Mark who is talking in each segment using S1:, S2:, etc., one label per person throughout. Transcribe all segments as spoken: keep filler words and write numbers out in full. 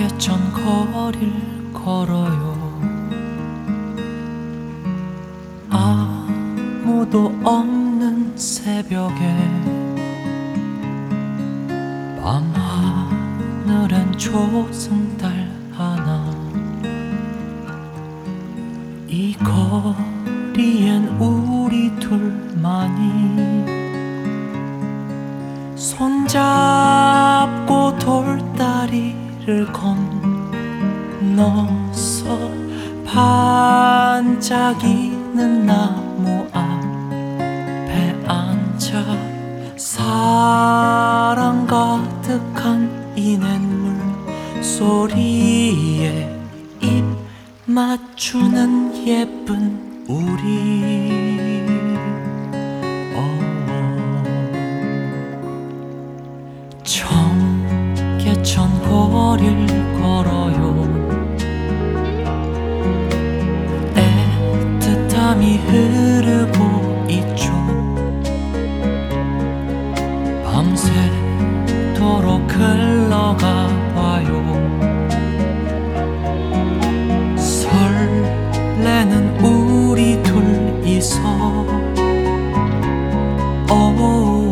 S1: 청계천 거리를 걸어요. 아무도 없는 새벽에 밤하늘엔 조승달 하나. 이 거리엔 우리 둘만이 손잡고 돌다리를 건너서 반짝이는 나무 앞에 앉아 사랑 가득한 이 냇물 소리에 입 맞추는 예쁜 우리. 청계천 거리를 걸어요. 애틋함이 흐르고 있죠. 밤새도록 흘러가 봐요. 설레는 우리 둘이서 오.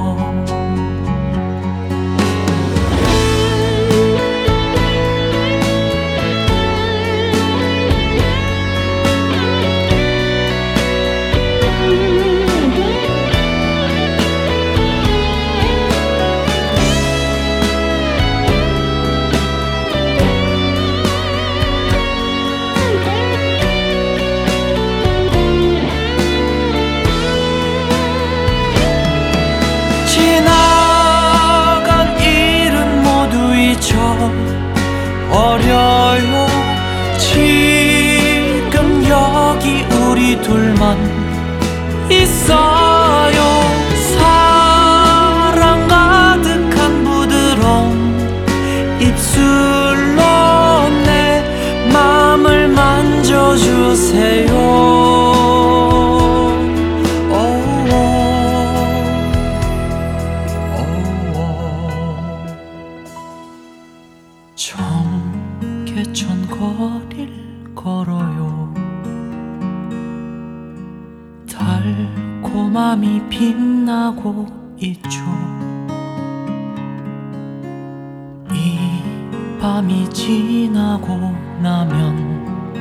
S1: 지나간 일은 모두 잊어버려요. 지금 여기 우리 둘만 있어요. 사랑 가득한 부드러운 입술로 내 맘을 만져주세요. 청계천 거리를 걸어요. 달콤함이 빛나고 있죠. 이 밤이 지나고 나면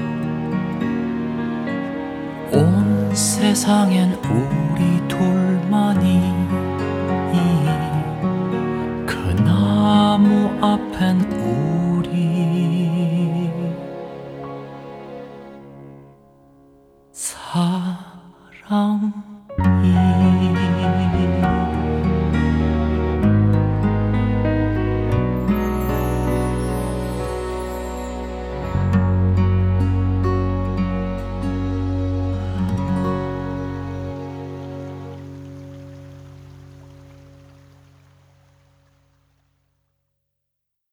S1: 온 세상엔 우리 둘만이. 그 나무 앞엔 우리 사랑